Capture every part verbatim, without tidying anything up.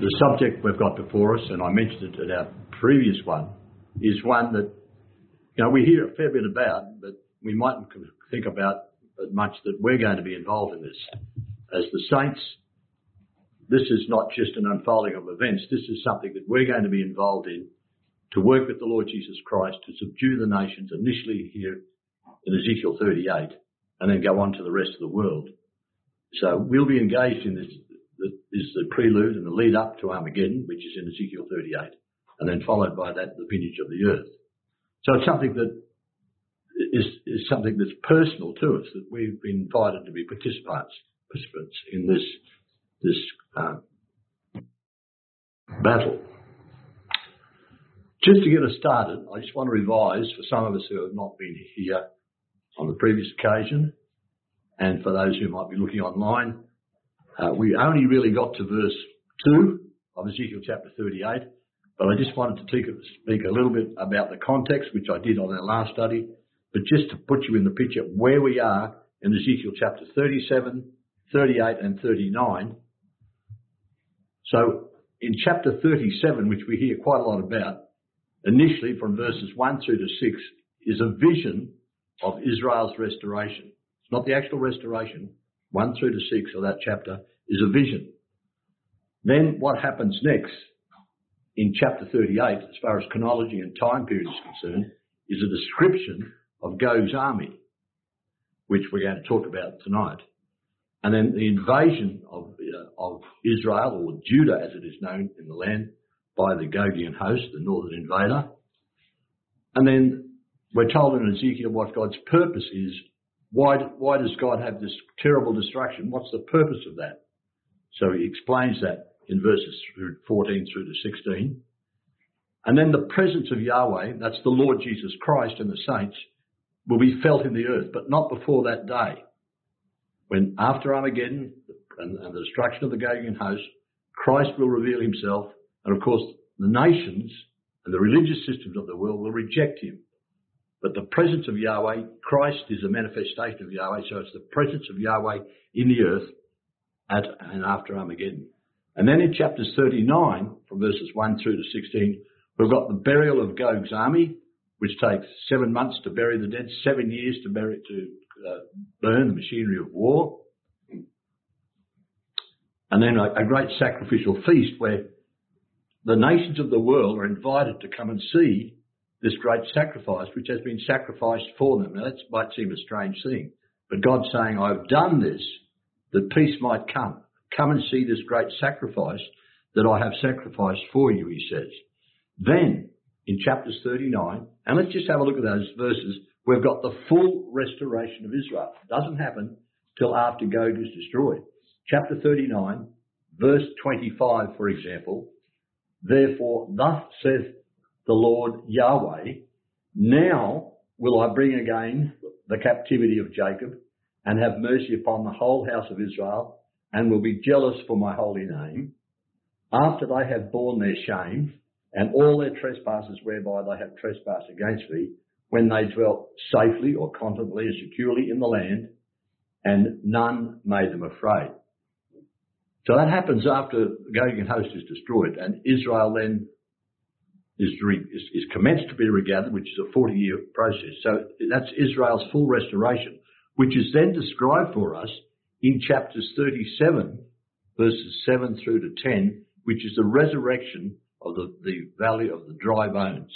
The subject we've got before us, and I mentioned it at our previous one, is one that, you know, we hear a fair bit about, but we mightn't think about much that we're going to be involved in this. As the saints, this is not just an unfolding of events. This is something that we're going to be involved in to work with the Lord Jesus Christ to subdue the nations, initially here in Ezekiel thirty-eight, and then go on to the rest of the world. So we'll be engaged in this. That is the prelude and the lead up to Armageddon, which is in Ezekiel thirty-eight, and then followed by that, the vintage of the earth. So it's something that is, is something that's personal to us, that we've been invited to be participants, participants in this, this uh, battle. Just to get us started, I just want to revise for some of us who have not been here on the previous occasion, and for those who might be looking online. Uh, we only really got to verse two of Ezekiel chapter thirty-eight, but I just wanted to take, speak a little bit about the context, which I did on our last study, but just to put you in the picture where we are in Ezekiel chapter thirty-seven, thirty-eight and thirty-nine. So in chapter thirty-seven, which we hear quite a lot about, initially from verses one through to six, is a vision of Israel's restoration. It's not the actual restoration. one through to six of that chapter is a vision. Then what happens next in chapter thirty-eight, as far as chronology and time period is concerned, is a description of Gog's army, which we're going to talk about tonight. And then the invasion of, uh, of Israel, or Judah as it is known in the land, by the Gogian host, the northern invader. And then we're told in Ezekiel what God's purpose is. Why, why does God have this terrible destruction? What's the purpose of that? So he explains that in verses fourteen through to sixteen. And then the presence of Yahweh, that's the Lord Jesus Christ and the saints, will be felt in the earth, but not before that day. When after Armageddon and, and the destruction of the Gogian host, Christ will reveal himself, and of course the nations and the religious systems of the world will reject him. But the presence of Yahweh, Christ is a manifestation of Yahweh, so it's the presence of Yahweh in the earth at and after Armageddon. And then in chapters thirty-nine, from verses one through to sixteen, we've got the burial of Gog's army, which takes seven months to bury the dead, seven years to bury to uh, burn the machinery of war. And then a, a great sacrificial feast where the nations of the world are invited to come and see this great sacrifice, which has been sacrificed for them. Now, that might seem a strange thing, but God's saying, I've done this that peace might come. Come and see this great sacrifice that I have sacrificed for you, he says. Then, in chapters thirty-nine, and let's just have a look at those verses, we've got the full restoration of Israel. It doesn't happen till after Gog is destroyed. Chapter thirty-nine, verse twenty-five, for example, therefore, thus saith the Lord Yahweh, now will I bring again the captivity of Jacob and have mercy upon the whole house of Israel, and will be jealous for my holy name, after they have borne their shame and all their trespasses whereby they have trespassed against me, when they dwelt safely or confidently and securely in the land, and none made them afraid. So that happens after the Gogian host is destroyed, and Israel then Is, is, is commenced to be regathered, which is a forty-year process. So that's Israel's full restoration, which is then described for us in chapters thirty-seven, verses seven through to ten, which is the resurrection of the, the valley of the dry bones.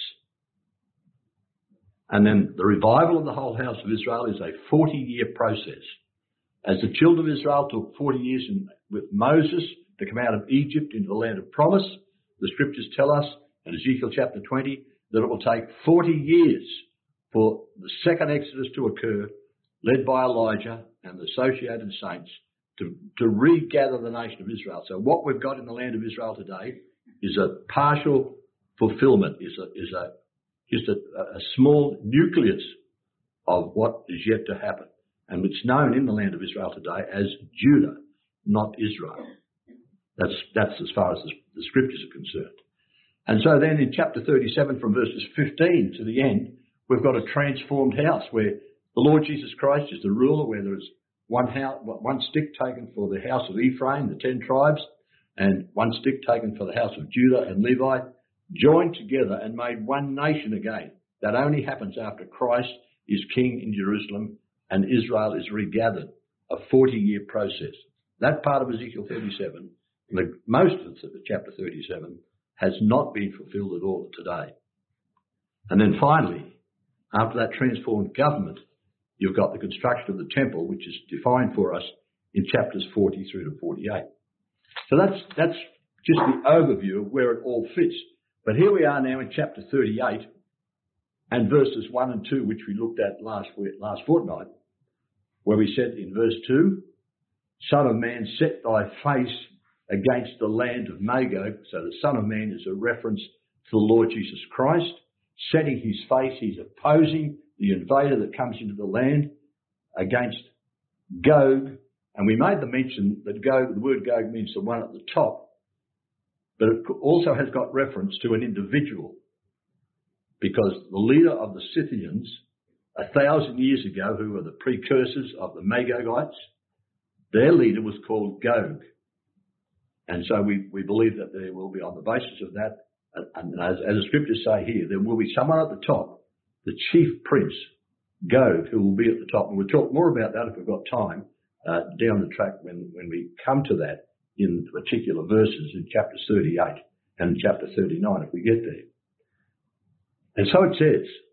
And then the revival of the whole house of Israel is a forty-year process. As the children of Israel took forty years in, with Moses to come out of Egypt into the land of promise, the scriptures tell us in Ezekiel chapter twenty, that it will take forty years for the second Exodus to occur, led by Elijah and the associated saints, to, to regather the nation of Israel. So what we've got in the land of Israel today is a partial fulfillment, is a, is a, just a, a small nucleus of what is yet to happen. And it's known in the land of Israel today as Judah, not Israel. That's, that's as far as the, the scriptures are concerned. And so then in chapter thirty-seven, from verses fifteen to the end, we've got a transformed house where the Lord Jesus Christ is the ruler, where there is one house, one stick taken for the house of Ephraim, the ten tribes, and one stick taken for the house of Judah and Levi, joined together and made one nation again. That only happens after Christ is king in Jerusalem and Israel is regathered, a forty-year process. That part of Ezekiel thirty-seven, the, most of the chapter thirty-seven, has not been fulfilled at all today. And then finally, after that transformed government, you've got the construction of the temple, which is defined for us in chapters forty through to forty-eight. So that's that's just the overview of where it all fits. But here we are now in chapter thirty-eight and verses one and two, which we looked at last week, last fortnight, where we said in verse two, Son of man, set thy face against the land of Magog. So the Son of Man is a reference to the Lord Jesus Christ. Setting his face, he's opposing the invader that comes into the land against Gog. And we made the mention that Gog, the word Gog means the one at the top, but it also has got reference to an individual, because the leader of the Scythians a thousand years ago, who were the precursors of the Magogites, their leader was called Gog. And so we, we believe that there will be, on the basis of that, and as, as the scriptures say here, there will be someone at the top, the chief prince, Gog, who will be at the top. And we'll talk more about that if we've got time uh, down the track when, when we come to that in particular verses in chapter thirty-eight and chapter thirty-nine if we get there. And so it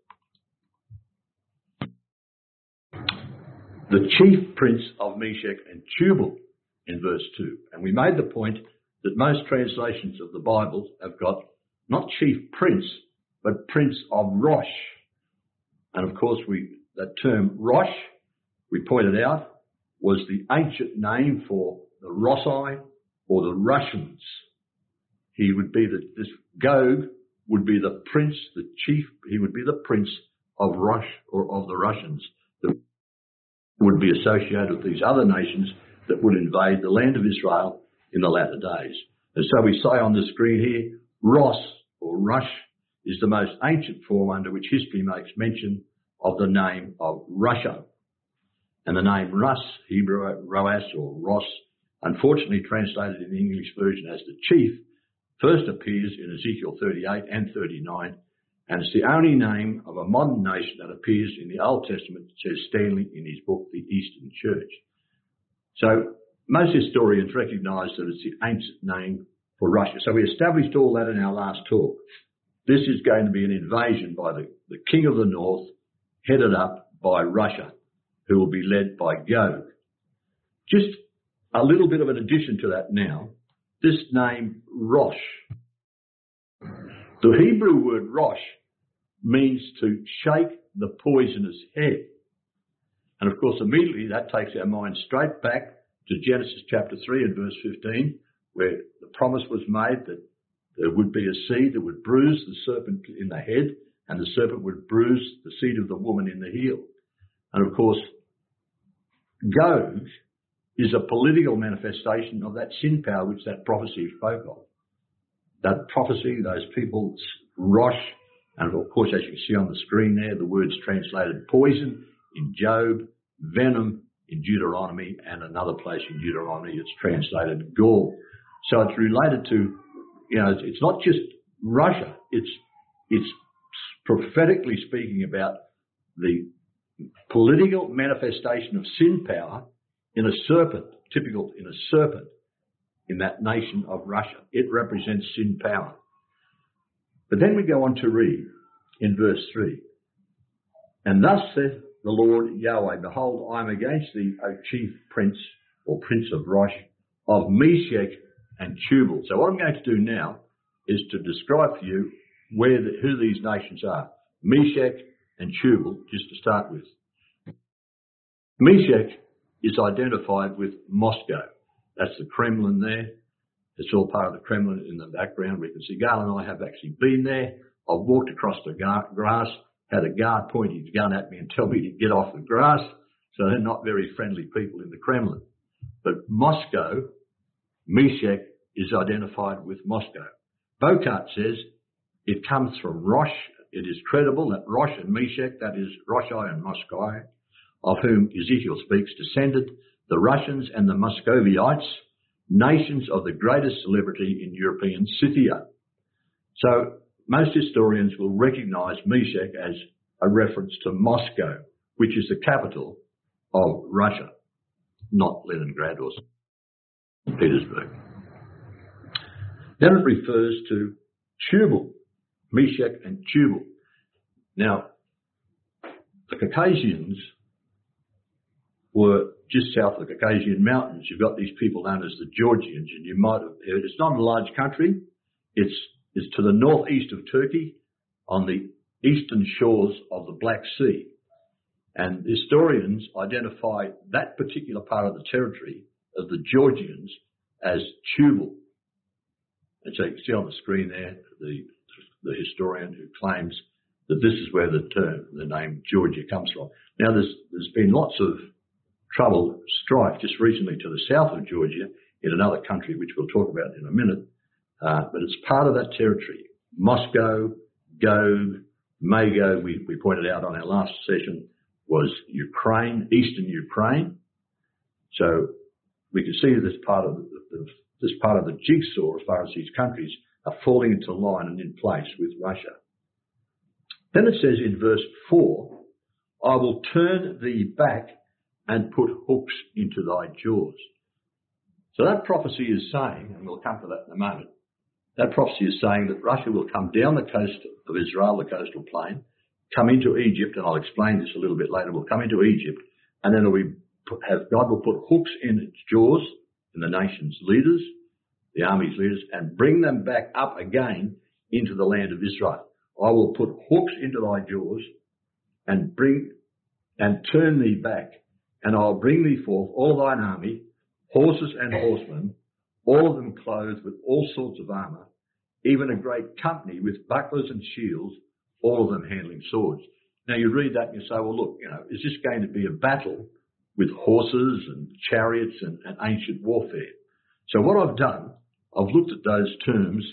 says, the chief prince of Meshech and Tubal in verse two. And we made the point that most translations of the Bible have got not chief prince, but prince of Rosh. And of course, we that term Rosh, we pointed out, was the ancient name for the Rossi or the Russians. He would be the, this Gog would be the prince, the chief, he would be the prince of Rosh, or of the Russians, that would be associated with these other nations that would invade the land of Israel in the latter days. And so we say on the screen here, Ross or Rush is the most ancient form under which history makes mention of the name of Russia. And the name Russ, Hebrew Roas or Ross, unfortunately translated in the English version as the chief, first appears in Ezekiel thirty-eight and thirty-nine, and it's the only name of a modern nation that appears in the Old Testament, says Stanley in his book, The Eastern Church. So most historians recognise that it's the ancient name for Russia. So we established all that in our last talk. This is going to be an invasion by the, the king of the north, headed up by Russia, who will be led by Gog. Just a little bit of an addition to that now. This name, Rosh. The Hebrew word Rosh means to shake the poisoner's head. And of course, immediately that takes our mind straight back to Genesis chapter three and verse fifteen, where the promise was made that there would be a seed that would bruise the serpent in the head, and the serpent would bruise the seed of the woman in the heel. And of course, Gog is a political manifestation of that sin power which that prophecy spoke of. That prophecy, those people, Rosh, and of course, as you can see on the screen there, the words translated poison in Job, venom in Deuteronomy, and another place in Deuteronomy it's translated gall. So it's related to, you know, it's not just Russia, it's, it's prophetically speaking about the political manifestation of sin power in a serpent, typical in a serpent in that nation of Russia. It represents sin power. But then we go on to read in verse three. And thus saith the Lord Yahweh, behold, I am against thee, O chief prince, or prince of Rosh, of Meshech and Tubal. So what I'm going to do now is to describe for you where the, who these nations are. Meshech and Tubal, just to start with. Meshech is identified with Moscow. That's the Kremlin there. It's all part of the Kremlin in the background. We can see Gail and I have actually been there. I've walked across the grass, had a guard point his gun at me and tell me to get off the grass. So they're not very friendly people in the Kremlin. But Moscow, Meshech, is identified with Moscow. Bocart says it comes from Rosh. It is credible that Rosh and Meshech, that is Roshai and Moscow, of whom Ezekiel speaks, descended the Russians and the Muscovites, nations of the greatest celebrity in European Scythia. So most historians will recognise Meshech as a reference to Moscow, which is the capital of Russia, not Leningrad or Saint Petersburg. Then it refers to Tubal, Meshech and Tubal. Now, the Caucasians were just south of the Caucasian Mountains. You've got these people known as the Georgians, and you might have heard, it's not a large country. It's, it's to the northeast of Turkey on the eastern shores of the Black Sea. And historians identify that particular part of the territory of the Georgians as Tubal. And so you can see on the screen there the, the historian who claims that this is where the term, the name Georgia comes from. Now, there's, there's been lots of trouble, strife just recently to the south of Georgia in another country, which we'll talk about in a minute. Uh, but it's part of that territory. Moscow, Gog, Magog, we, we pointed out on our last session, was Ukraine, eastern Ukraine. So we can see this part of the, the, this part of the jigsaw, as far as these countries are falling into line and in place with Russia. Then it says in verse four, I will turn thee back and put hooks into thy jaws. So that prophecy is saying, and we'll come to that in a moment, that prophecy is saying that Russia will come down the coast of Israel, the coastal plain, come into Egypt, and I'll explain this a little bit later, we'll come into Egypt, and then it'll be, have, God will put hooks in its jaws, in the nation's leaders, the army's leaders, and bring them back up again into the land of Israel. I will put hooks into thy jaws and bring and turn thee back, and I'll bring thee forth all thine army, horses and horsemen, all of them clothed with all sorts of armour, even a great company with bucklers and shields, all of them handling swords. Now you read that and you say, well, look, you know, is this going to be a battle with horses and chariots and, and ancient warfare? So what I've done, I've looked at those terms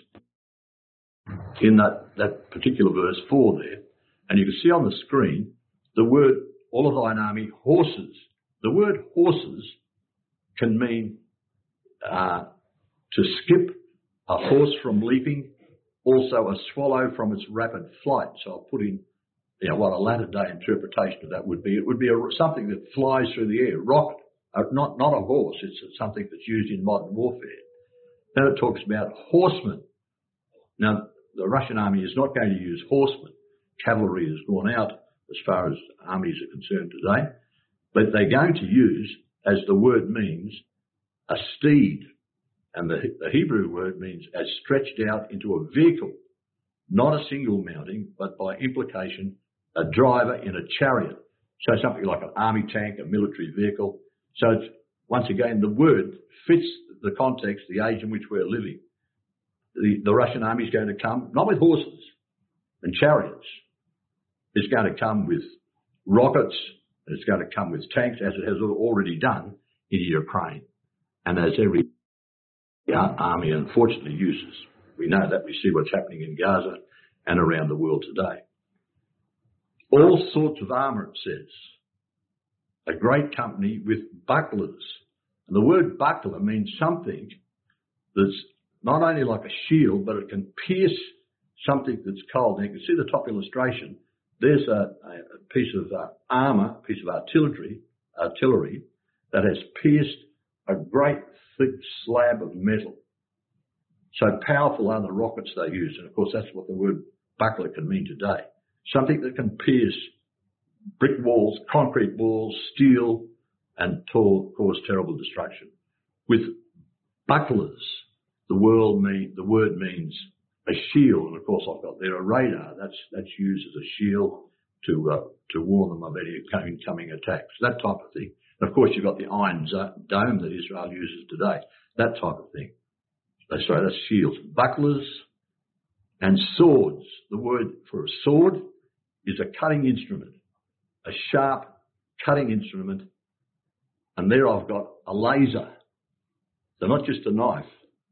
in that, that particular verse four there, and you can see on the screen the word, all of thine army, horses. The word horses can mean uh, to skip a horse from leaping, also a swallow from its rapid flight. So I'll put in, you know, what a latter day interpretation of that would be. It would be a, something that flies through the air, rocket, uh, not, not a horse. It's something that's used in modern warfare. Then it talks about horsemen. Now, the Russian army is not going to use horsemen. Cavalry has gone out as far as armies are concerned today. But they're going to use, as the word means, a steed. And the, the Hebrew word means as stretched out into a vehicle, not a single mounting, but by implication, a driver in a chariot. So something like an army tank, a military vehicle. So it's, once again, the word fits the context, the age in which we're living. The, the Russian army is going to come, not with horses and chariots. It's going to come with rockets, and it's going to come with tanks, as it has already done in Ukraine, and as every army unfortunately uses. We know that. We see what's happening in Gaza and around the world today. All sorts of armour, it says. A great company with bucklers. And the word buckler means something that's not only like a shield, but it can pierce something that's cold. Now you can see the top illustration. There's a, a piece of uh, armour, a piece of artillery, artillery that has pierced a great thick slab of metal. So powerful are the rockets they use. And of course, that's what the word buckler can mean today. Something that can pierce brick walls, concrete walls, steel, and cause terrible destruction. With bucklers, the, world mean, the word means a shield, and of course I've got there a radar. That's that's used as a shield to uh, to warn them of any coming, coming attacks. That type of thing. And of course you've got the Iron Dome that Israel uses today. That type of thing. Sorry, that's shields. Bucklers and swords. The word for a sword is a cutting instrument, a sharp cutting instrument. And there I've got a laser. So not just a knife.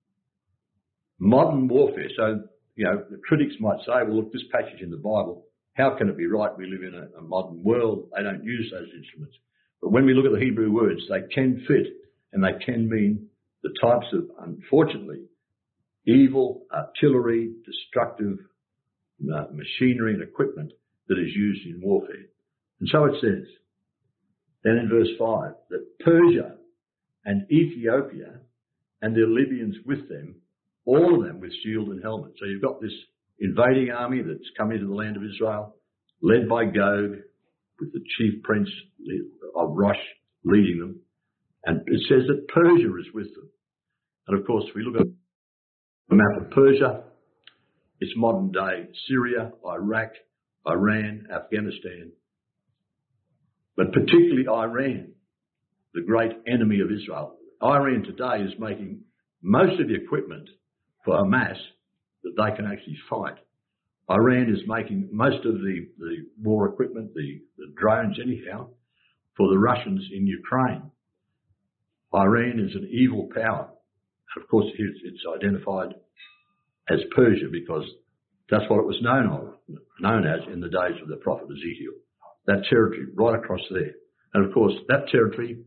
Modern warfare. So, you know, the critics might say, well, look, this passage in the Bible, how can it be right? We live in a, a modern world. They don't use those instruments. But when we look at the Hebrew words, they can fit and they can mean the types of, unfortunately, evil artillery, destructive uh, machinery and equipment that is used in warfare. And so it says, then in verse five, that Persia and Ethiopia and their Libyans with them, all of them with shield and helmet. So you've got this invading army that's come into the land of Israel, led by Gog, with the chief prince of Rosh leading them. And it says that Persia is with them. And of course, if we look at the map of Persia, it's modern day Syria, Iraq, Iran, Afghanistan, but particularly Iran, the great enemy of Israel. Iran today is making most of the equipment for Hamas that they can actually fight. Iran is making most of the, the war equipment, the, the drones anyhow, for the Russians in Ukraine. Iran is an evil power. Of course, it's, it's identified as Persia because that's what it was known of, known as in the days of the prophet Ezekiel. That territory right across there. And of course, that territory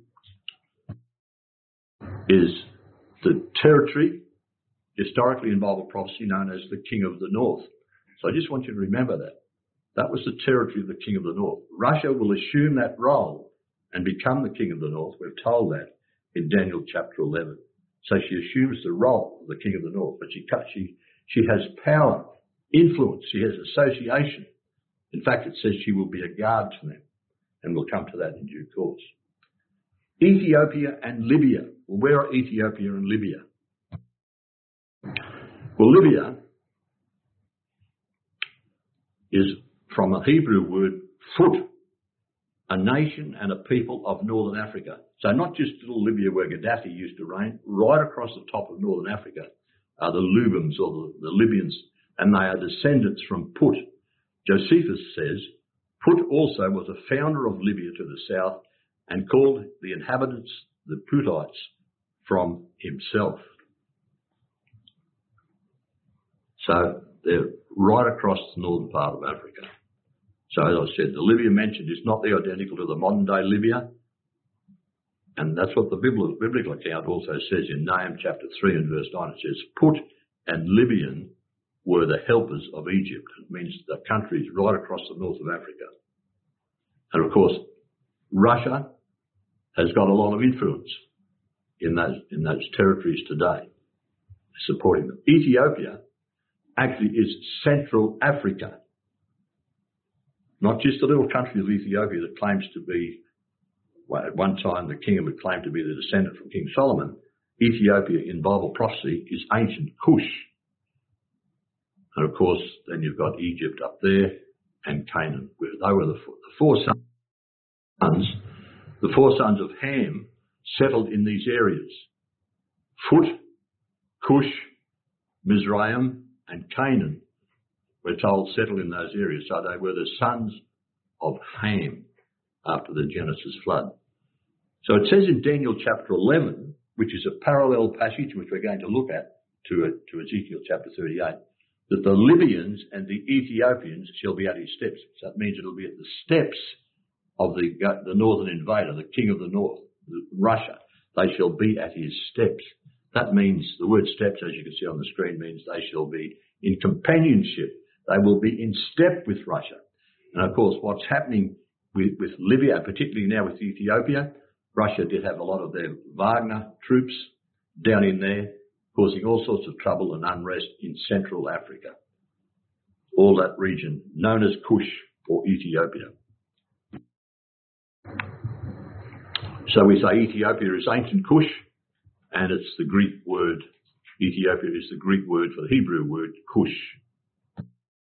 is the territory historically in Bible prophecy known as the King of the North. So I just want you to remember that. That was the territory of the King of the North. Russia will assume that role and become the King of the North. We're told that in Daniel chapter eleven. So she assumes the role of the King of the North, but she, she, she has power, influence, she has association. In fact, it says she will be a guard to them, and we'll come to that in due course. Ethiopia and Libya. Well, where are Ethiopia and Libya? Well, Libya is from a Hebrew word, foot, a nation and a people of northern Africa. So not just little Libya where Gaddafi used to reign, right across the top of northern Africa are the Lubans or the, the Libyans, and they are descendants from Put. Josephus says, Put also was a founder of Libya to the south and called the inhabitants the Putites from himself. So they're right across the northern part of Africa. So as I said, the Libya mentioned is not the identical to the modern day Libya. And that's what the biblical, biblical account also says in Nahum chapter three and verse nine. It says, Put and Libyan were the helpers of Egypt. It means the country is right across the north of Africa. And of course, Russia has got a lot of influence in those, in those territories today, supporting them. Ethiopia actually is Central Africa. Not just the little country of Ethiopia that claims to be, well, at one time the kingdom had claimed to be the descendant from King Solomon. Ethiopia in Bible prophecy is ancient Cush. And of course, then you've got Egypt up there and Canaan, where they were the four, the four sons. The four sons of Ham settled in these areas. Phut, Cush, Mizraim, and Canaan, we're told, settled in those areas. So they were the sons of Ham after the Genesis flood. So it says in Daniel chapter eleven, which is a parallel passage which we're going to look at to, to Ezekiel chapter thirty-eight, that the Libyans and the Ethiopians shall be at his steps. So that means it'll be at the steps of the, the northern invader, the king of the north, Russia. They shall be at his steps. That means, the word steps, as you can see on the screen, means they shall be in companionship. They will be in step with Russia. And of course, what's happening with, with Libya, particularly now with Ethiopia, Russia did have a lot of their Wagner troops down in there, causing all sorts of trouble and unrest in Central Africa. All that region known as Cush or Ethiopia. So we say Ethiopia is ancient Cush, and it's the Greek word, Ethiopia is the Greek word for the Hebrew word Cush.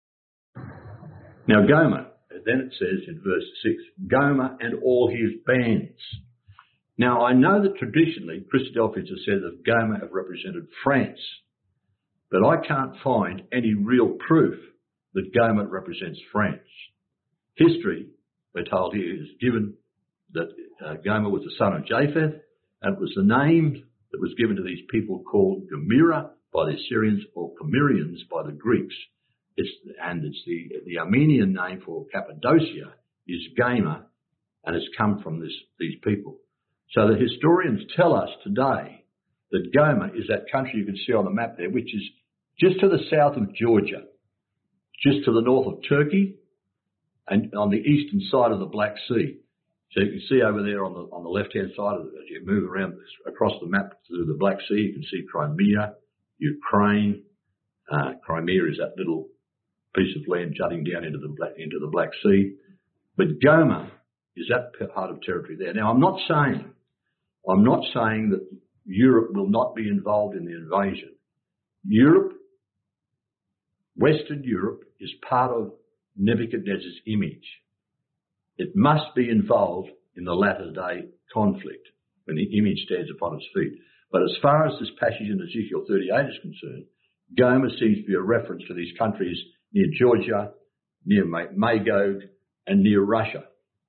Now Gomer, then it says in verse six, Gomer and all his bands. Now I know that traditionally Christadelphians have said that Gomer have represented France, but I can't find any real proof that Gomer represents France. History, we're told here, is given that uh, Gomer was the son of Japheth, and it was the name that was given to these people called Gomera by the Assyrians or Cimmerians by the Greeks. It's, and it's the, the Armenian name for Cappadocia is Gomer, and it's come from this, these people. So the historians tell us today that Gomer is that country you can see on the map there, which is just to the south of Georgia, just to the north of Turkey, and on the eastern side of the Black Sea. So you can see over there on the on the left-hand side, of it, as you move around across the map to the Black Sea, you can see Crimea, Ukraine. Uh, Crimea is that little piece of land jutting down into the Black, into the Black Sea. But Gomer is that part of territory there. Now, I'm not saying, I'm not saying that Europe will not be involved in the invasion. Europe, Western Europe, is part of Nebuchadnezzar's image. It must be involved in the latter day conflict when the image stands upon its feet. But as far as this passage in Ezekiel thirty-eight is concerned, Gomer seems to be a reference to these countries near Georgia, near Magog, and near Russia.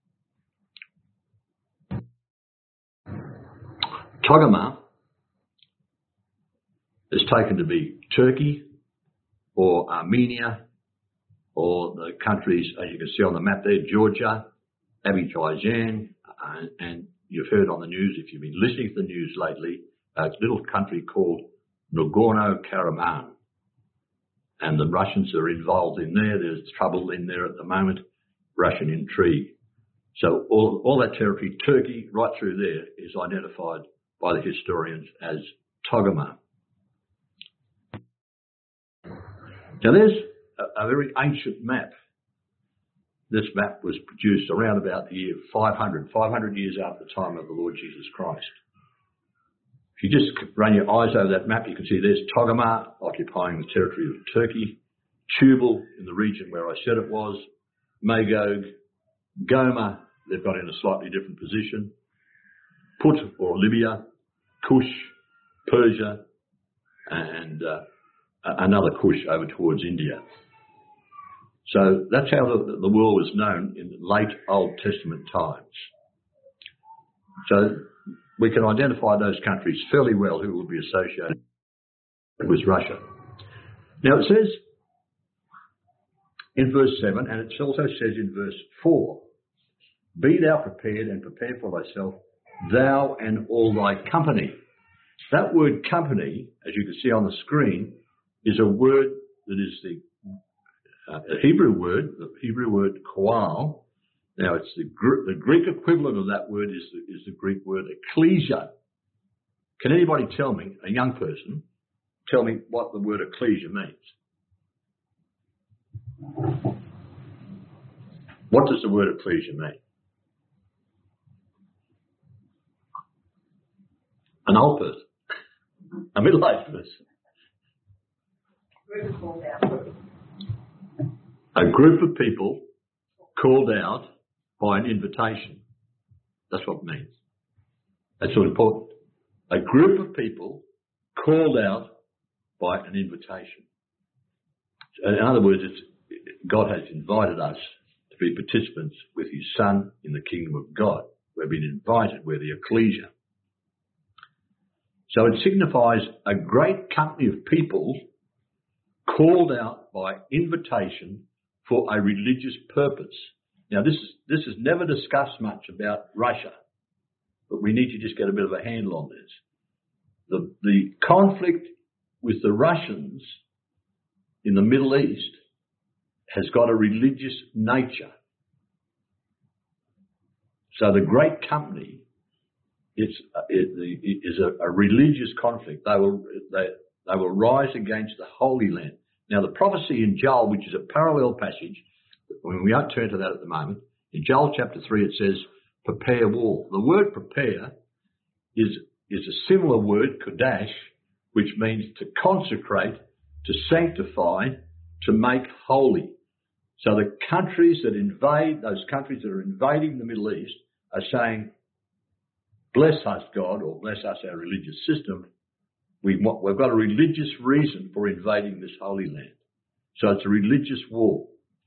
Togarmah is taken to be Turkey or Armenia or the countries, as you can see on the map there, Georgia, Azerbaijan, uh, and you've heard on the news, if you've been listening to the news lately, uh, it's a little country called Nagorno-Karabakh. And the Russians are involved in there. There's trouble in there at the moment, Russian intrigue. So all, all that territory, Turkey, right through there, is identified by the historians as Togarmah. Now there's a, a very ancient map. This map was produced around about the year five hundred, five hundred years after the time of the Lord Jesus Christ. If you just run your eyes over that map, you can see there's Togarmah occupying the territory of Turkey, Tubal in the region where I said it was, Magog, Gomer, they've got in a slightly different position, Put or Libya, Cush, Persia, and uh, another Cush over towards India. So that's how the, the world was known in late Old Testament times. So we can identify those countries fairly well who will be associated with Russia. Now it says in verse seven, and it also says in verse four, be thou prepared and prepare for thyself, thou and all thy company. That word company, as you can see on the screen, is a word that is the uh, a Hebrew word, the Hebrew word koal. Now, it's the, the Greek equivalent of that word is the, is the Greek word ecclesia. Can anybody tell me, a young person, tell me what the word ecclesia means? What does the word ecclesia mean? An old person, a middle-aged person. A group of people called out by an invitation. That's what it means. That's so important. A group of people called out by an invitation. In other words, it's, God has invited us to be participants with his Son in the kingdom of God. We've been invited. We're the ecclesia. So it signifies a great company of people called out by invitation for a religious purpose. Now, this is, this is never discussed much about Russia, but we need to just get a bit of a handle on this. The, the conflict with the Russians in the Middle East has got a religious nature. So the great company is, is a, a religious conflict. They will, they, they will rise against the Holy Land. Now, the prophecy in Joel, which is a parallel passage, when we won't turn to that at the moment, in Joel chapter three it says, prepare war. The word prepare is, is a similar word, kodash, which means to consecrate, to sanctify, to make holy. So the countries that invade, those countries that are invading the Middle East are saying, bless us, God, or bless us, our religious system. We, we've got a religious reason for invading this Holy Land. So it's a religious war.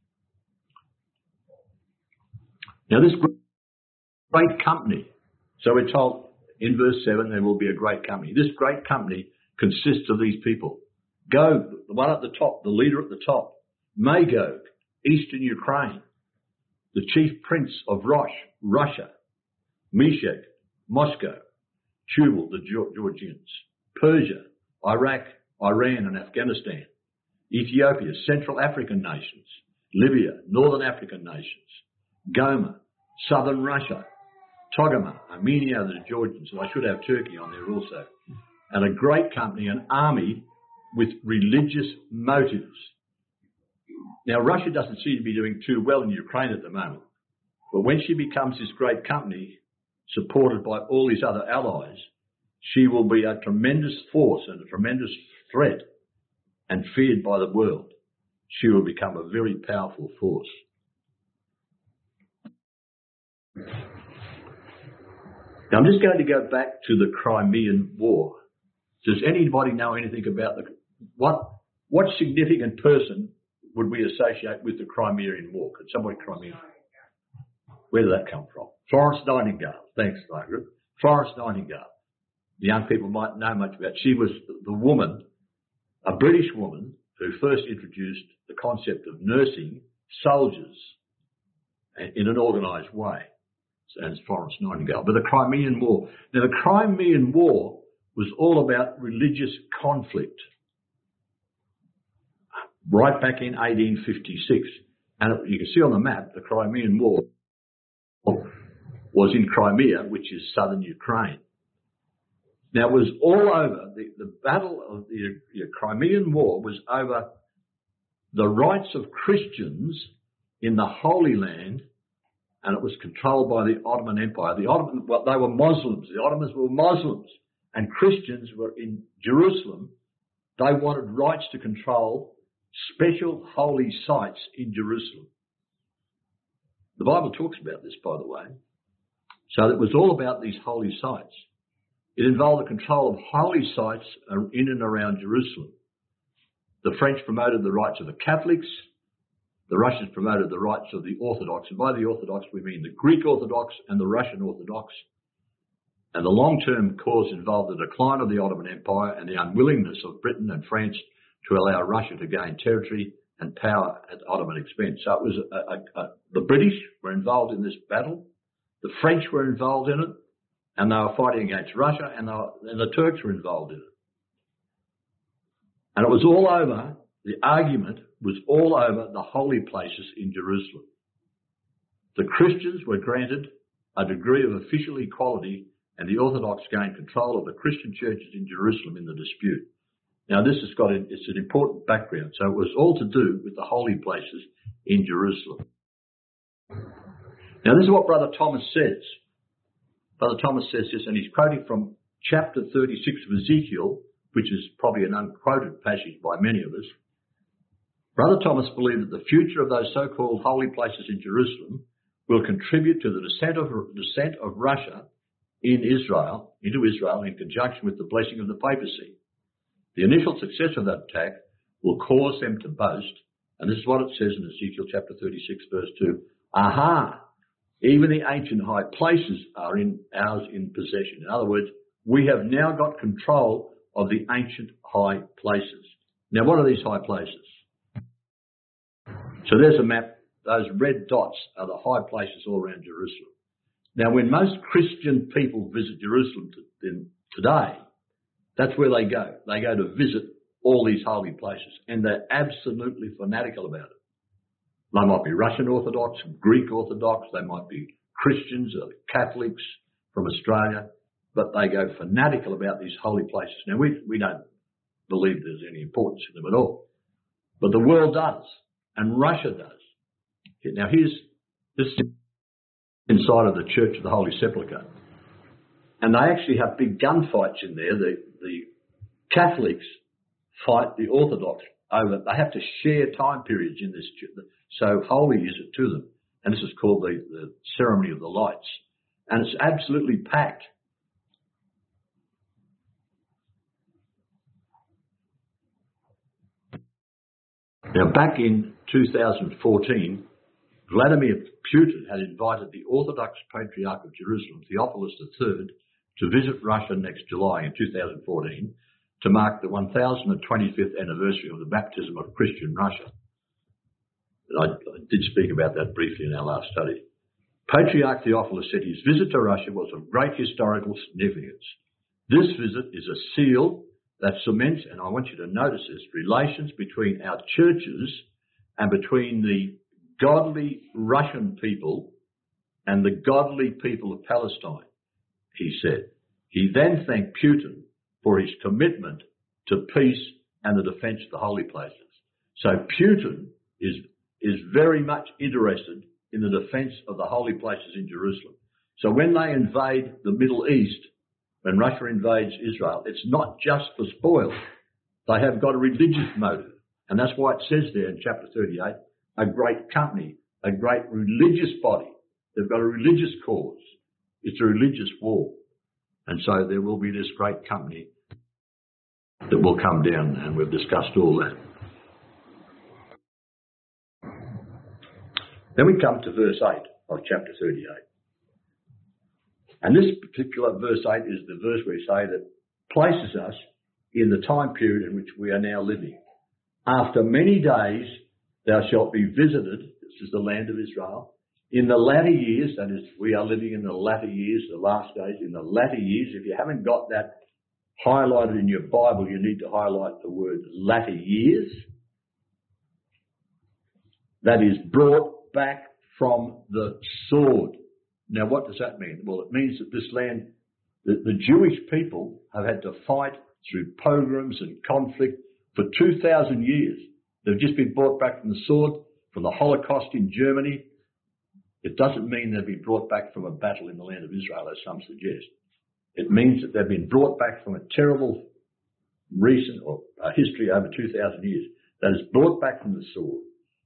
Now this great company, so we're told in verse seven there will be a great company. This great company consists of these people. Gog, the one at the top, the leader at the top. Magog, eastern Ukraine. The chief prince of Rosh, Russia. Meshech, Moscow. Tubal, the Georgians. Persia, Iraq, Iran and Afghanistan, Ethiopia, Central African nations, Libya, Northern African nations, Goma, Southern Russia, Togama, Armenia, the Georgians, and I should have Turkey on there also, and a great company, an army with religious motives. Now, Russia doesn't seem to be doing too well in Ukraine at the moment, but when she becomes this great company, supported by all these other allies, she will be a tremendous force and a tremendous threat and feared by the world. She will become a very powerful force. Now, I'm just going to go back to the Crimean War. Does anybody know anything about the what? What significant person would we associate with the Crimean War? Could somebody Crimean? Where did that come from? Florence Nightingale. Thanks, Margaret. Florence Nightingale. The young people might know much about. She was the woman, a British woman, who first introduced the concept of nursing soldiers in an organised way. As Florence Nightingale. But the Crimean War. Now, the Crimean War was all about religious conflict. Right back in eighteen fifty-six. And you can see on the map, the Crimean War was in Crimea, which is southern Ukraine. Now, it was all over, the, the battle of the, the Crimean War was over the rights of Christians in the Holy Land, and it was controlled by the Ottoman Empire. The Ottoman, well, they were Muslims. The Ottomans were Muslims, and Christians were in Jerusalem. They wanted rights to control special holy sites in Jerusalem. The Bible talks about this, by the way. So it was all about these holy sites. It involved the control of holy sites in and around Jerusalem. The French promoted the rights of the Catholics. The Russians promoted the rights of the Orthodox. And by the Orthodox, we mean the Greek Orthodox and the Russian Orthodox. And the long-term cause involved the decline of the Ottoman Empire and the unwillingness of Britain and France to allow Russia to gain territory and power at Ottoman expense. So it was a, a, a, the British were involved in this battle. The French were involved in it. And they were fighting against Russia, and, they were, and the Turks were involved in it. And it was all over, the argument was all over the holy places in Jerusalem. The Christians were granted a degree of official equality, and the Orthodox gained control of the Christian churches in Jerusalem in the dispute. Now, this has got a, it's an important background. So it was all to do with the holy places in Jerusalem. Now, this is what Brother Thomas says. Brother Thomas says this, and he's quoting from chapter thirty-six of Ezekiel, which is probably an unquoted passage by many of us. Brother Thomas believed that the future of those so-called holy places in Jerusalem will contribute to the descent of, descent of Russia in Israel, into Israel, in conjunction with the blessing of the papacy. The initial success of that attack will cause them to boast, and this is what it says in Ezekiel chapter thirty-six, verse two, aha! Even the ancient high places are in ours in possession. In other words, we have now got control of the ancient high places. Now, what are these high places? So there's a map. Those red dots are the high places all around Jerusalem. Now, when most Christian people visit Jerusalem today, that's where they go. They go to visit all these holy places, and they're absolutely fanatical about it. They might be Russian Orthodox, Greek Orthodox, they might be Christians or Catholics from Australia, but they go fanatical about these holy places. Now, we, we don't believe there's any importance in them at all, but the world does, and Russia does. Now, here's this is inside of the Church of the Holy Sepulchre, and they actually have big gunfights in there. The, the Catholics fight the Orthodox over, they have to share time periods in this church. So holy is it to them. And this is called the, the ceremony of the lights. And it's absolutely packed. Now, back in two thousand fourteen, Vladimir Putin had invited the Orthodox Patriarch of Jerusalem, Theophilus the Third, to visit Russia next July in two thousand fourteen to mark the one thousand twenty-fifth anniversary of the baptism of Christian Russia. I, I did speak about that briefly in our last study. Patriarch Theophilus said his visit to Russia was of great historical significance. This visit is a seal that cements, and I want you to notice this, relations between our churches and between the godly Russian people and the godly people of Palestine, he said. He then thanked Putin for his commitment to peace and the defence of the holy places. So Putin is, is very much interested in the defence of the holy places in Jerusalem. So when they invade the Middle East, when Russia invades Israel, it's not just for spoil. They have got a religious motive. And that's why it says there in chapter thirty-eight, a great company, a great religious body. They've got a religious cause. It's a religious war. And so there will be this great company that will come down, and we've discussed all that. Then we come to verse eight of chapter thirty-eight. And this particular verse eight is the verse we say that places us in the time period in which we are now living. After many days thou shalt be visited, this is the land of Israel, in the latter years, that is, we are living in the latter years, the last days, in the latter years. If you haven't got that highlighted in your Bible, you need to highlight the word latter years. That is brought back from the sword. Now, what does that mean? Well, it means that this land, the, the Jewish people have had to fight through pogroms and conflict for two thousand years. They've just been brought back from the sword, from the Holocaust in Germany. It doesn't mean they've been brought back from a battle in the land of Israel, as some suggest. It means that they've been brought back from a terrible recent or uh, history over two thousand years that is brought back from the sword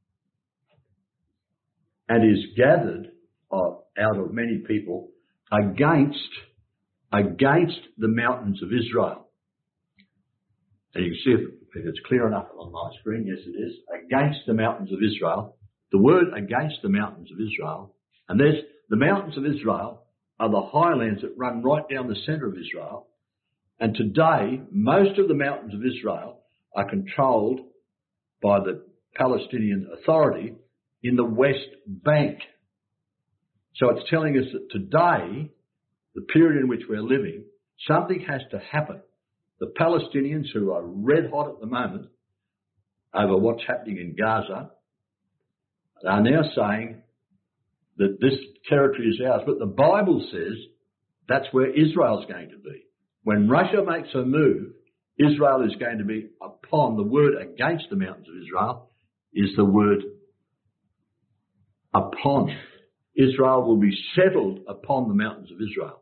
and is gathered uh, out of many people against, against the mountains of Israel. And you can see if, if it's clear enough on my screen. Yes, it is. Against the mountains of Israel. The word against the mountains of Israel. And there's the mountains of Israel are the highlands that run right down the centre of Israel. And today, most of the mountains of Israel are controlled by the Palestinian Authority in the West Bank. So it's telling us that today, the period in which we're living, something has to happen. The Palestinians, who are red hot at the moment over what's happening in Gaza, are now saying that this territory is ours. But the Bible says that's where Israel's going to be. When Russia makes a move, Israel is going to be upon. The word against the mountains of Israel is the word upon. Israel will be settled upon the mountains of Israel,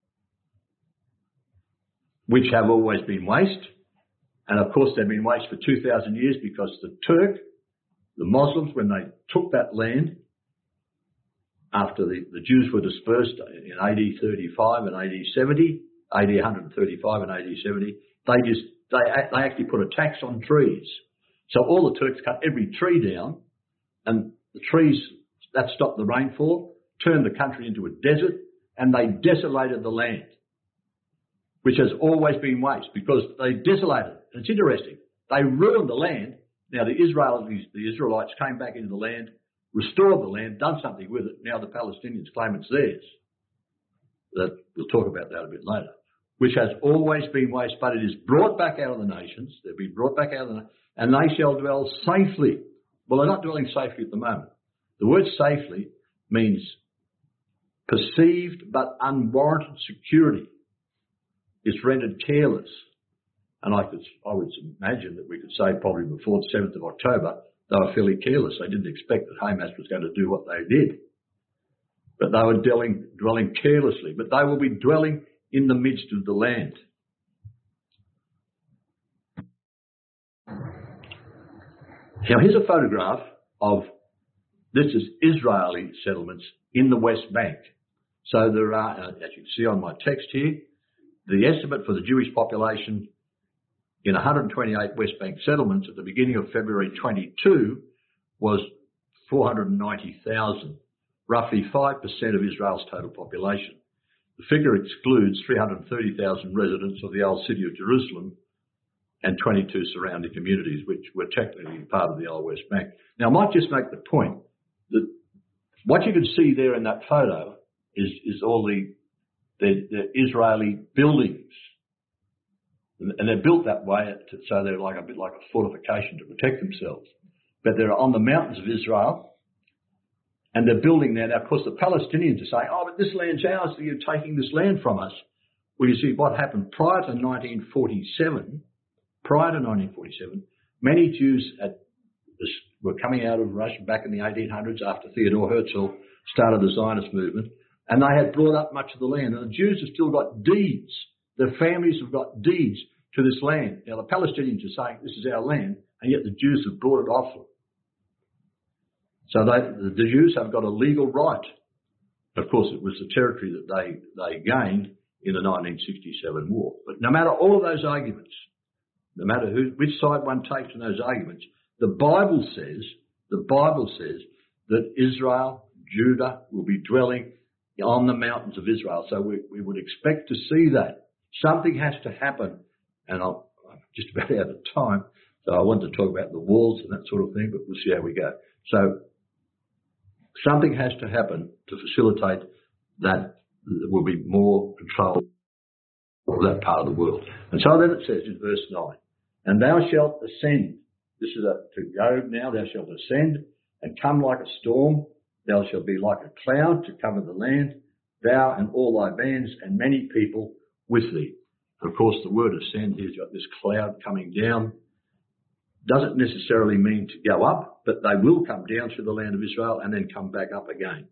which have always been waste. And of course they've been waste for two thousand years because the Turk, the Muslims, when they took that land after the, the Jews were dispersed in A D thirty-five and A D seventy, A D one thirty-five and A D seventy, they just, they, they actually put a tax on trees. So all the Turks cut every tree down, and the trees, that stopped the rainfall, turned the country into a desert, and they desolated the land, which has always been waste because they desolated it. And it's interesting. They ruined the land. Now the Israelis, the Israelites came back into the land, restored the land, done something with it. Now the Palestinians claim it's theirs. That, we'll talk about that a bit later. Which has always been waste, but it is brought back out of the nations. They'll be brought back out of the and they shall dwell safely. Well, they're not dwelling safely at the moment. The word safely means perceived but unwarranted security. It's rendered careless. And I could, I would imagine that we could say probably before the seventh of October, they were fairly careless. They didn't expect that Hamas was going to do what they did. But they were dwelling, dwelling carelessly. But they will be dwelling in the midst of the land. Now here's a photograph of, this is Israeli settlements in the West Bank. So there are, uh, as you can see on my text here, the estimate for the Jewish population in one hundred twenty-eight West Bank settlements at the beginning of February twenty-two was four hundred ninety thousand, roughly five percent of Israel's total population. The figure excludes three hundred thirty thousand residents of the old city of Jerusalem and twenty-two surrounding communities, which were technically part of the old West Bank. Now, I might just make the point that what you can see there in that photo is, is all the, the, the Israeli buildings. And they're built that way to, so they're like a bit like a fortification to protect themselves. But they're on the mountains of Israel, and they're building there. Now, of course, the Palestinians are saying, oh, but this land's ours, so you're taking this land from us. Well, you see, what happened prior to nineteen forty-seven, prior to nineteen forty-seven, many Jews had, were coming out of Russia back in the eighteen hundreds after Theodor Herzl started the Zionist movement, and they had brought up much of the land. And the Jews have still got deeds. Their families have got deeds to this land. Now, the Palestinians are saying this is our land, and yet the Jews have brought it off them. So they, the Jews have got a legal right. Of course, it was the territory that they, they gained in the nineteen sixty-seven war. But no matter all of those arguments, no matter who, which side one takes in those arguments, the Bible says, the Bible says that Israel, Judah, will be dwelling on the mountains of Israel. So we, we would expect to see that. Something has to happen, and I'm just about out of time, so I want to talk about the walls and that sort of thing, but we'll see how we go. So something has to happen to facilitate that there will be more control of that part of the world. And so then it says in verse nine, and thou shalt ascend. This is a, to go now, thou shalt ascend and come like a storm. Thou shalt be like a cloud to cover the land, thou and all thy bands and many people with thee. Of course, the word ascend here's got this cloud coming down. Doesn't necessarily mean to go up, but they will come down through the land of Israel and then come back up again.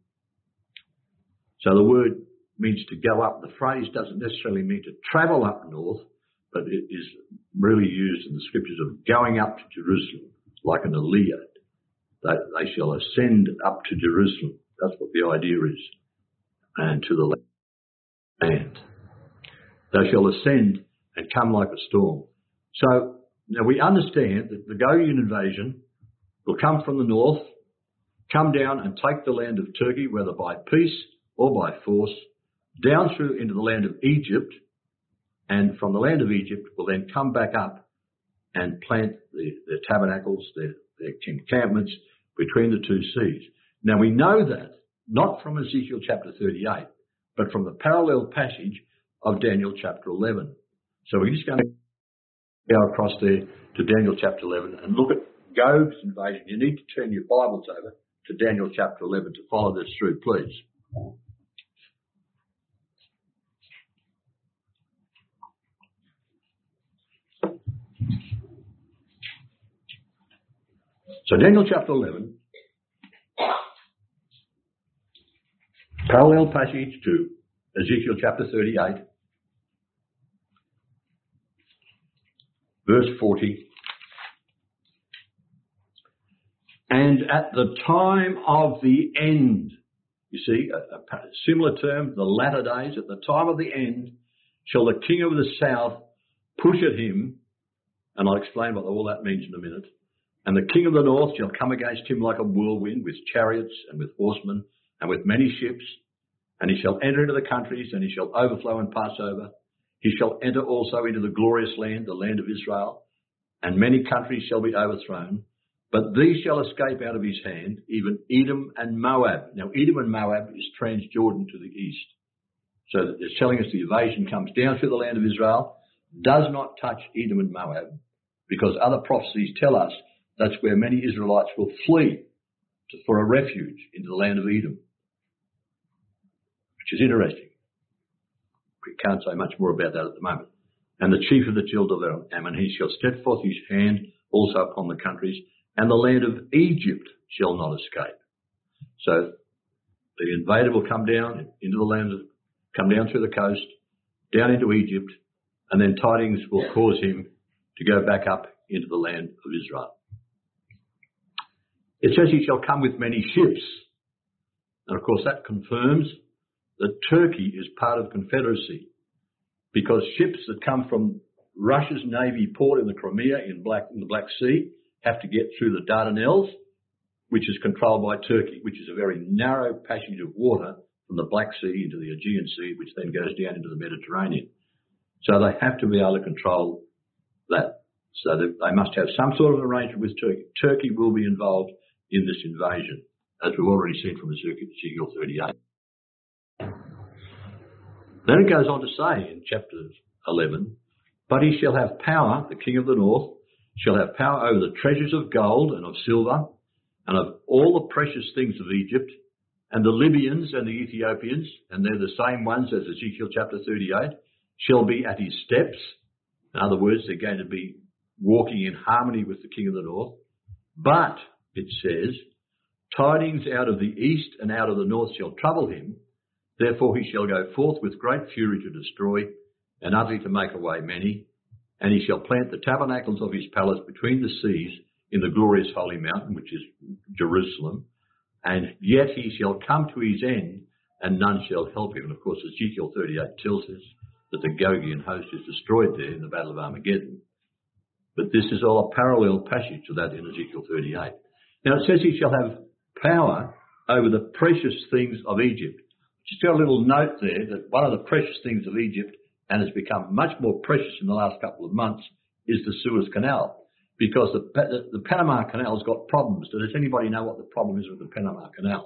So the word means to go up. The phrase doesn't necessarily mean to travel up north, but it is really used in the scriptures of going up to Jerusalem, like an aliyah. They, they shall ascend up to Jerusalem. That's what the idea is. And to the land. They shall ascend and come like a storm. So now we understand that the Goyim invasion will come from the north, come down and take the land of Turkey, whether by peace or by force, down through into the land of Egypt, and from the land of Egypt will then come back up and plant the, their tabernacles, their, their encampments between the two seas. Now we know that not from Ezekiel chapter thirty-eight, but from the parallel passage of Daniel chapter eleven. So we're just going to go across there to Daniel chapter eleven and look at Gog's invasion. You need to turn your Bibles over to Daniel chapter eleven to follow this through, please. So Daniel chapter eleven, parallel passage to Ezekiel chapter thirty-eight, verse forty. And at the time of the end, you see, a, a similar term, the latter days, at the time of the end, shall the king of the south push at him, and I'll explain what all that means in a minute, and the king of the north shall come against him like a whirlwind, with chariots and with horsemen and with many ships, and he shall enter into the countries, and he shall overflow and pass over. He shall enter also into the glorious land, the land of Israel, and many countries shall be overthrown. But these shall escape out of his hand, even Edom and Moab. Now, Edom and Moab is Transjordan to the east. So it's telling us the invasion comes down through the land of Israel, does not touch Edom and Moab, because other prophecies tell us that's where many Israelites will flee to, for a refuge into the land of Edom, which is interesting. We can't say much more about that at the moment. And the chief of the children of Ammon, he shall stretch forth his hand also upon the countries, and the land of Egypt shall not escape. So the invader will come down into the land, come down through the coast, down into Egypt, and then tidings will cause him to go back up into the land of Israel. It says he shall come with many ships. And of course that confirms that Turkey is part of the Confederacy, because ships that come from Russia's Navy port in the Crimea in, Black, in the Black Sea have to get through the Dardanelles, which is controlled by Turkey, which is a very narrow passage of water from the Black Sea into the Aegean Sea, which then goes down into the Mediterranean. So they have to be able to control that. So that they must have some sort of arrangement with Turkey. Turkey will be involved in this invasion, as we've already seen from Ezekiel thirty-eight. Then it goes on to say in chapter eleven, But he shall have power, the king of the north, shall have power over the treasures of gold and of silver and of all the precious things of Egypt, and the Libyans and the Ethiopians, and they're the same ones as Ezekiel chapter thirty-eight, shall be at his steps. In other words, they're going to be walking in harmony with the king of the north. But, it says, tidings out of the east and out of the north shall trouble him. Therefore he shall go forth with great fury to destroy, and utterly to make away many. And he shall plant the tabernacles of his palace between the seas in the glorious holy mountain, which is Jerusalem. And yet he shall come to his end, and none shall help him. And of course, Ezekiel thirty-eight tells us that the Gogian host is destroyed there in the Battle of Armageddon. But this is all a parallel passage to that in Ezekiel thirty-eight. Now it says he shall have power over the precious things of Egypt. Just got a little note there that one of the precious things of Egypt, and has become much more precious in the last couple of months, is the Suez Canal. Because the, the, the Panama Canal has got problems. Does anybody know what the problem is with the Panama Canal?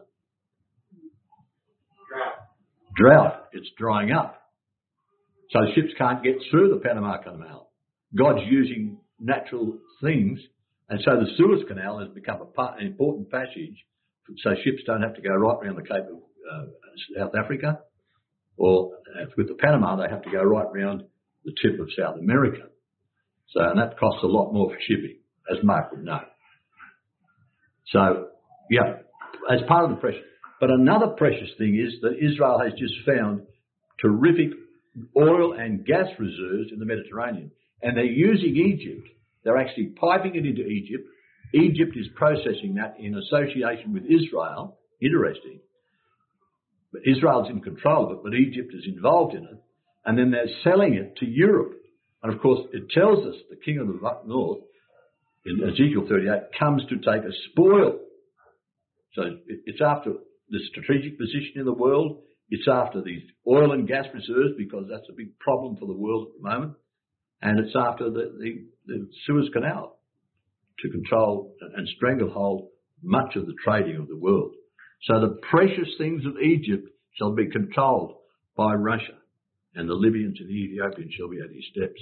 Drought. Drought. It's drying up. So ships can't get through the Panama Canal. God's using natural things, and so the Suez Canal has become a part, an important passage, so ships don't have to go right around the Cape of uh, South Africa, or uh, with the Panama they have to go right round the tip of South America. So, and that costs a lot more for shipping, as Mark would know. So, yeah, as part of the precious. But another precious thing is that Israel has just found terrific oil and gas reserves in the Mediterranean. And they're using Egypt. They're actually piping it into Egypt. Egypt is processing that in association with Israel. Interesting. But Israel's in control of it, but Egypt is involved in it. And then they're selling it to Europe. And of course, it tells us the king of the north, in Ezekiel thirty-eight, comes to take a spoil. So it's after the strategic position in the world. It's after these oil and gas reserves, because that's a big problem for the world at the moment. And it's after the, the, the Suez Canal to control and stranglehold much of the trading of the world. So the precious things of Egypt shall be controlled by Russia, and the Libyans and the Ethiopians shall be at his steps.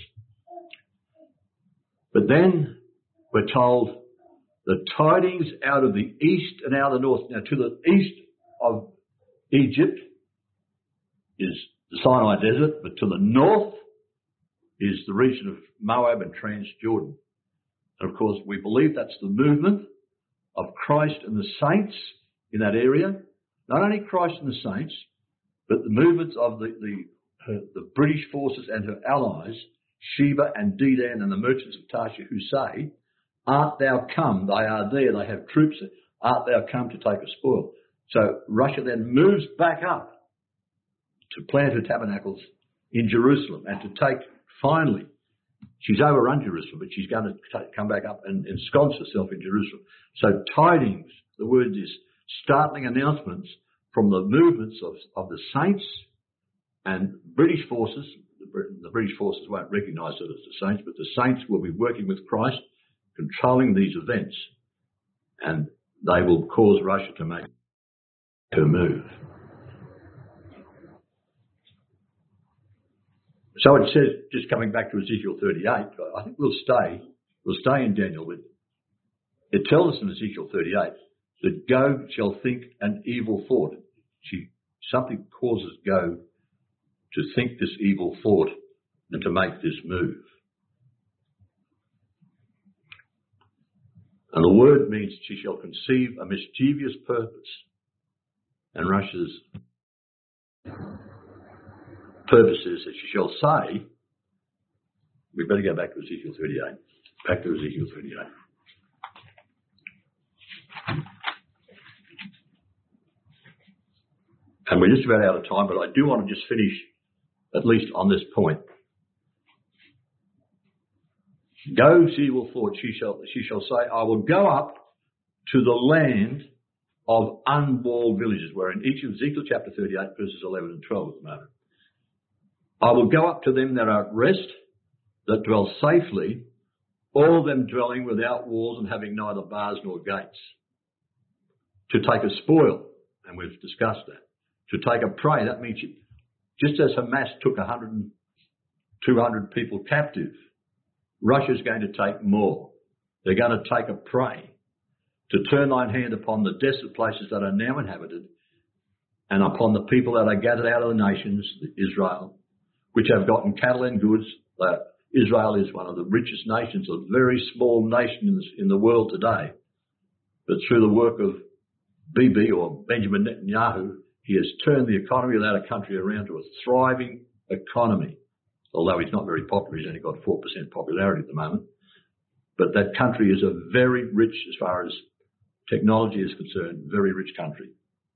But then we're told the tidings out of the east and out of the north. Now, to the east of Egypt is the Sinai Desert, but to the north is the region of Moab and Transjordan. And of course, we believe that's the movement of Christ and the saints in that area. Not only Christ and the saints, but the movements of the, the, her, the British forces and her allies, Sheba and Dedan and the merchants of Tarshish, who say, "Art thou come?" They are there, they have troops. "Art thou come to take a spoil?" So Russia then moves back up to plant her tabernacles in Jerusalem and to take, finally, she's overrun Jerusalem, but she's going to t- come back up and ensconce herself in Jerusalem. So tidings, the word is startling announcements from the movements of, of the saints and British forces. The, the British forces won't recognise it as the saints, but the saints will be working with Christ, controlling these events, and they will cause Russia to make her move. So it says, just coming back to Ezekiel thirty-eight, I think we'll stay, we'll stay in Daniel, but it tells us in Ezekiel thirty-eight that Gog shall think an evil thought. She, something causes Gog to think this evil thought and to make this move. And the word means she shall conceive a mischievous purpose. And Russia's purpose is that she shall say, we better go back to Ezekiel thirty-eight. Back to Ezekiel thirty-eight. And we're just about out of time, but I do want to just finish at least on this point. Go, she will thought, she shall, she shall say, I will go up to the land of unwalled villages. We're in each of Ezekiel chapter thirty-eight, verses eleven and twelve at the moment. I will go up to them that are at rest, that dwell safely, all of them dwelling without walls and having neither bars nor gates. To take a spoil, and we've discussed that. To take a prey, that means you, just as Hamas took one hundred two hundred people captive. Russia's going to take more. They're going to take a prey to turn thine hand upon the desolate places that are now inhabited and upon the people that are gathered out of the nations, Israel, which have gotten cattle and goods. Uh, Israel is one of the richest nations, a very small nation in the world today. But through the work of Bibi or Benjamin Netanyahu, he has turned the economy of that country around to a thriving economy. Although he's not very popular, he's only got four percent popularity at the moment. But that country is a very rich, as far as technology is concerned, very rich country,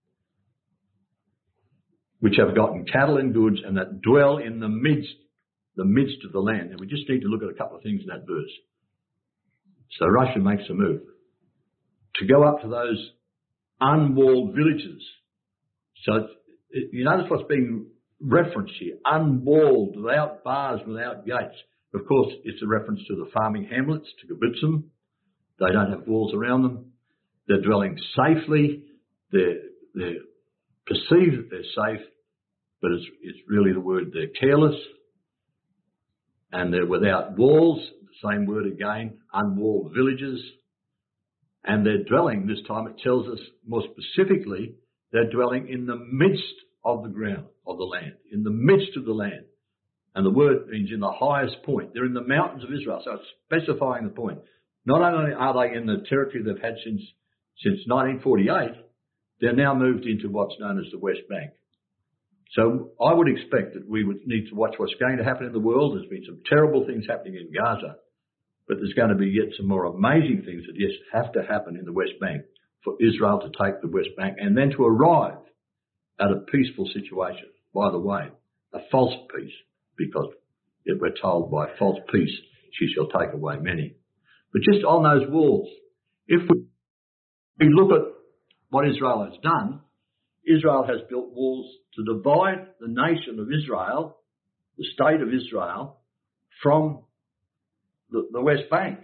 which have gotten cattle and goods and that dwell in the midst, the midst of the land. And we just need to look at a couple of things in that verse. So Russia makes a move to go up to those unwalled villages. So it, you notice what's being referenced here, unwalled, without bars, without gates. Of course, it's a reference to the farming hamlets, to kibbutzim. They don't have walls around them. They're dwelling safely. They're, they're perceived that they're safe, but it's, it's really the word they're careless. And they're without walls, the same word again, unwalled villages. And they're dwelling, this time it tells us more specifically, they're dwelling in the midst of the ground, of the land, in the midst of the land. And the word means in the highest point. They're in the mountains of Israel, so it's specifying the point. Not only are they in the territory they've had since, since nineteen forty-eight, they're now moved into what's known as the West Bank. So I would expect that we would need to watch what's going to happen in the world. There's been some terrible things happening in Gaza, but there's going to be yet some more amazing things that, yes, have to happen in the West Bank for Israel to take the West Bank and then to arrive at a peaceful situation. By the way, a false peace, because if we're told by false peace, she shall take away many. But just on those walls, if we look at what Israel has done, Israel has built walls to divide the nation of Israel, the state of Israel, from the, the West Bank.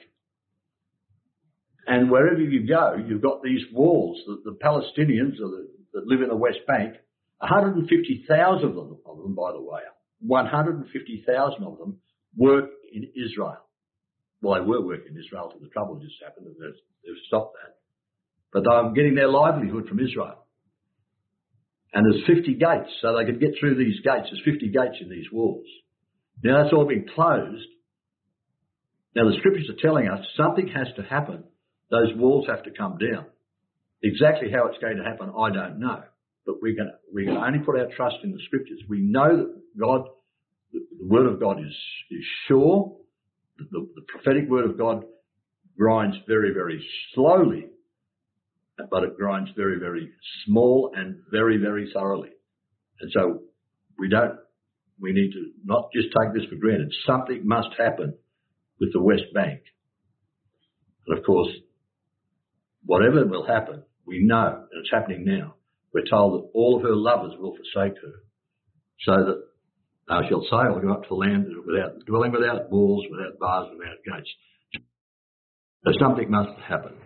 And wherever you go, you've got these walls. The, the Palestinians or the, that live in the West Bank, one hundred fifty thousand of them, of them, by the way, one hundred fifty thousand of them work in Israel. Well, they were working in Israel till the trouble just happened and they've, they've stopped that. But they're getting their livelihood from Israel. And there's fifty gates, so they could get through these gates. There's fifty gates in these walls. Now that's all been closed. Now the scriptures are telling us something has to happen. Those walls have to come down. Exactly how it's going to happen, I don't know. But we can, we can only put our trust in the scriptures. We know that God, the, the word of God is, is sure. The, the, the prophetic word of God grinds very, very slowly, but it grinds very, very small and very, very thoroughly. And so we don't, we need to not just take this for granted. Something must happen with the West Bank. And of course, whatever will happen, we know, and it's happening now. We're told that all of her lovers will forsake her, so that thou shalt sail, go up to the land without dwelling, without walls, without bars, without gates. So something must happen.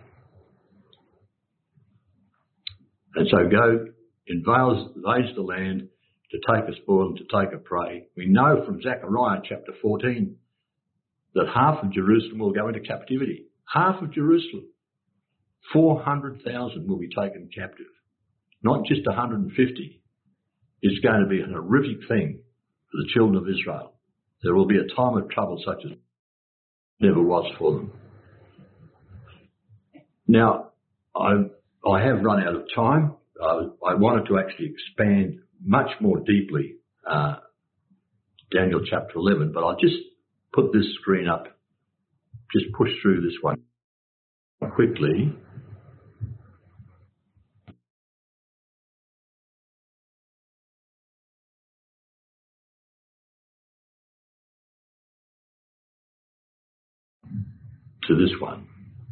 And so go, invade the land to take a spoil and to take a prey. We know from Zechariah chapter fourteen that half of Jerusalem will go into captivity. Half of Jerusalem. four hundred thousand will be taken captive. Not just one hundred fifty. It's going to be an horrific thing for the children of Israel. There will be a time of trouble such as never was for them. Now, I, I have run out of time. Uh, I wanted to actually expand much more deeply uh, Daniel chapter eleven, but I'll just put this screen up, just push through this one quickly. To this one.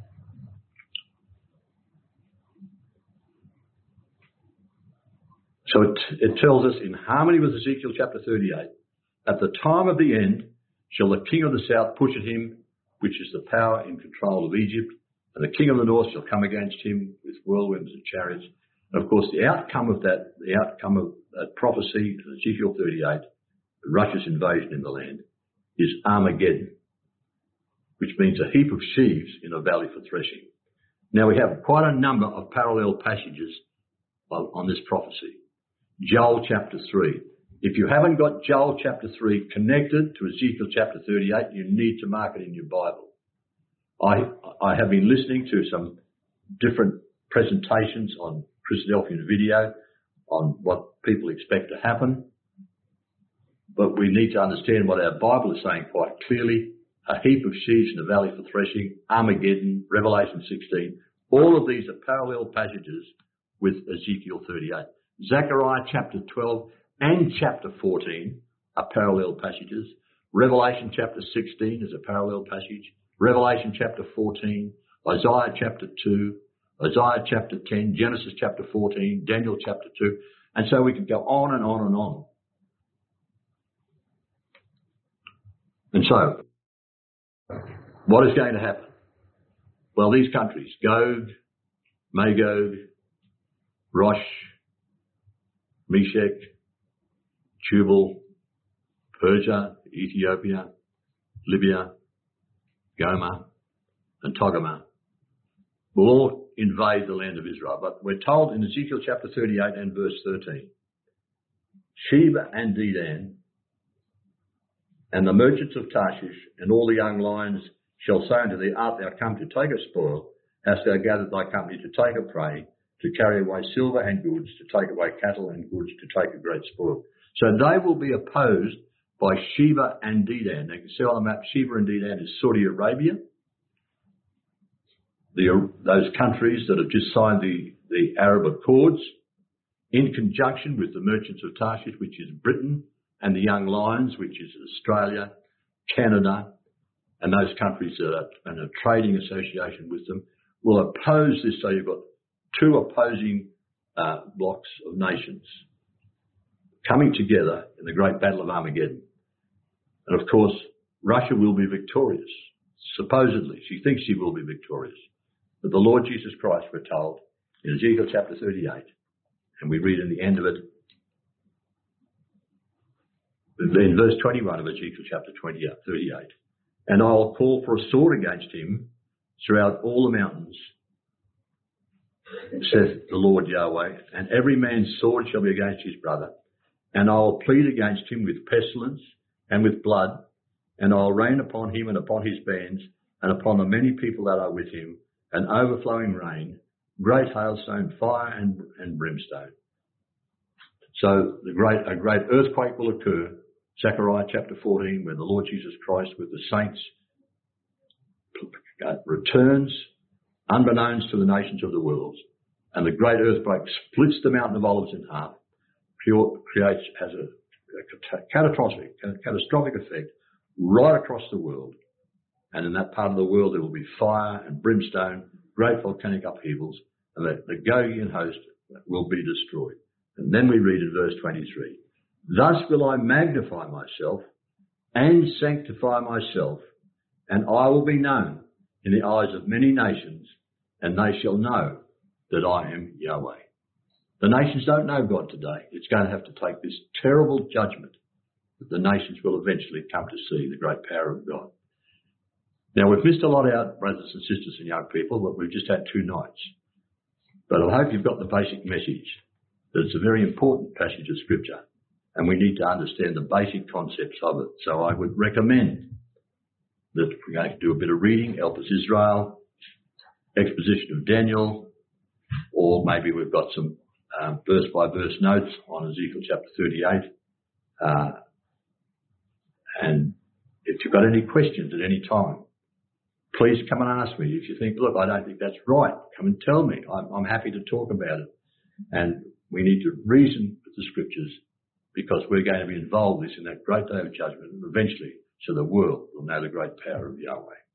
So it, it tells us in harmony with Ezekiel chapter thirty-eight, at the time of the end shall the king of the south push at him, which is the power and control of Egypt, and the king of the north shall come against him with whirlwinds and chariots. And of course the outcome of that, the outcome of that prophecy, Ezekiel thirty-eight, Russia's invasion in the land, is Armageddon, which means a heap of sheaves in a valley for threshing. Now we have quite a number of parallel passages on this prophecy. Joel chapter three. If you haven't got Joel chapter three connected to Ezekiel chapter thirty-eight, you need to mark it in your Bible. I, I have been listening to some different presentations on Christadelphian video on what people expect to happen, but we need to understand what our Bible is saying quite clearly. A heap of sheaves in the valley for threshing, Armageddon, Revelation sixteen. All of these are parallel passages with Ezekiel thirty-eight. Zechariah chapter twelve and chapter fourteen are parallel passages. Revelation chapter sixteen is a parallel passage. Revelation chapter fourteen, Isaiah chapter two, Isaiah chapter ten, Genesis chapter fourteen, Daniel chapter two. And so we could go on and on and on. And so, what is going to happen? Well, these countries, Gog, Magog, Rosh, Meshech, Tubal, Persia, Ethiopia, Libya, Gomer, and Togarmah, will all invade the land of Israel. But we're told in Ezekiel chapter thirty-eight and verse thirteen, Sheba and Dedan and the merchants of Tarshish and all the young lions shall say unto thee, art thou come to take a spoil? Hast thou gathered thy company to take a prey, to carry away silver and goods, to take away cattle and goods, to take a great spoil? So they will be opposed by Sheba and Dedan. Now you can see on the map, Sheba and Dedan is Saudi Arabia. The, those countries that have just signed the, the Arab Accords, in conjunction with the merchants of Tarshish, which is Britain, and the Young Lions, which is Australia, Canada, and those countries that are in a trading association with them, will oppose this. So you've got two opposing uh, blocks of nations coming together in the great battle of Armageddon. And of course, Russia will be victorious. Supposedly, she thinks she will be victorious. But the Lord Jesus Christ, we're told, in Ezekiel chapter thirty-eight, and we read in the end of it, in verse twenty-one of Ezekiel chapter thirty-eight, and I'll call for a sword against him throughout all the mountains, saith the Lord Yahweh, and every man's sword shall be against his brother. And I'll plead against him with pestilence and with blood, and I'll rain upon him and upon his bands and upon the many people that are with him, an overflowing rain, great hailstone, fire and, and brimstone. So the great, a great earthquake will occur, Zechariah chapter fourteen, where the Lord Jesus Christ with the saints returns unbeknownst to the nations of the world, and the great earthquake splits the mountain of Olives in half, creates, has a, a catastrophic, a catastrophic effect right across the world. And in that part of the world there will be fire and brimstone, great volcanic upheavals, and the, the Gogian host will be destroyed. And then we read in verse twenty-three, thus will I magnify myself and sanctify myself, and I will be known in the eyes of many nations, and they shall know that I am Yahweh. The nations don't know God today. It's going to have to take this terrible judgment that the nations will eventually come to see the great power of God. Now, we've missed a lot out, brothers and sisters and young people, but we've just had two nights. But I hope you've got the basic message that it's a very important passage of Scripture, and we need to understand the basic concepts of it. So I would recommend that we're going to do a bit of reading, Elpis Israel, exposition of Daniel, or maybe we've got some um, verse-by-verse notes on Ezekiel chapter thirty-eight. Uh, and if you've got any questions at any time, please come and ask me. If you think, look, I don't think that's right, come and tell me. I'm, I'm happy to talk about it. And we need to reason with the Scriptures, because we're going to be involved in this in that great day of judgment, and eventually so the world will know the great power of Yahweh.